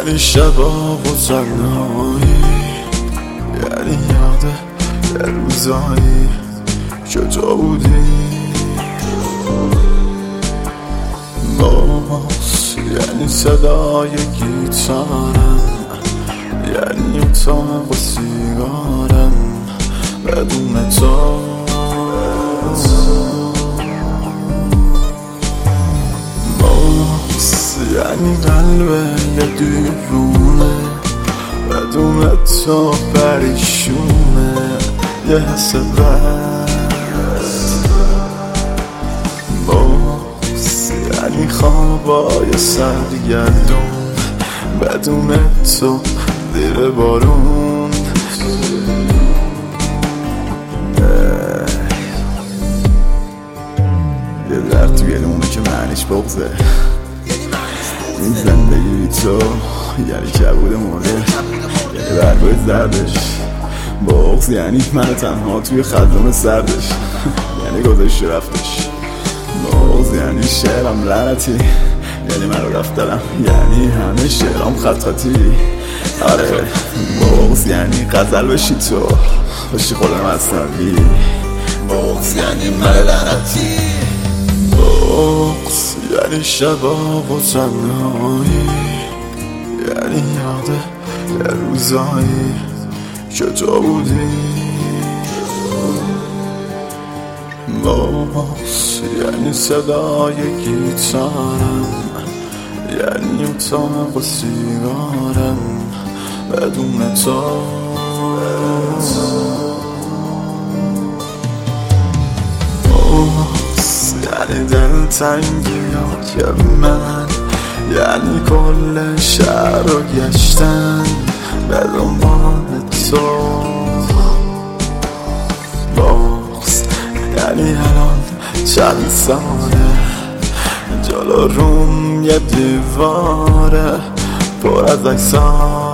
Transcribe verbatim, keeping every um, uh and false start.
یعنی شبا و تنهایی، یعنی یاد یه روزایی که تو بودی باز، یعنی صدای گیتارم، یعنی اتاق و سیگارم بدون تو باز، یعنی قلب یه دیوونه بدون تو پریشونه یه حس بد باز، یعنی خوابای سرگردون بدون تو زیر بارون یه درد توی دلمونه که معنیش بغضه. این زندگی تو یعنی کبود مرده، یعنی برگای زردش بغض، یعنی من تنها توی خزان سردش، یعنی گذشت رفتش بغض، یعنی شعرم لعنتی، یعنی من رو رفت دارم، یعنی همه شعرام خط خطی. آره بغض یعنی غزل بشی تو باشی خودم اصنبی، بغض یعنی من لعنتی، بغض یعنی شبا و تنهایی، یعنی یاد یه روزایی که تو بودی باز، یعنی صدای گیتارم، یعنی اتاق و سیگارم بدون تو باز، یعنی دلتنگی که من، یعنی کل شهر رو گشتن به دنبال تو باز، یعنی الان چند ساله جلو روم یه دیواره پر از عکس‌ها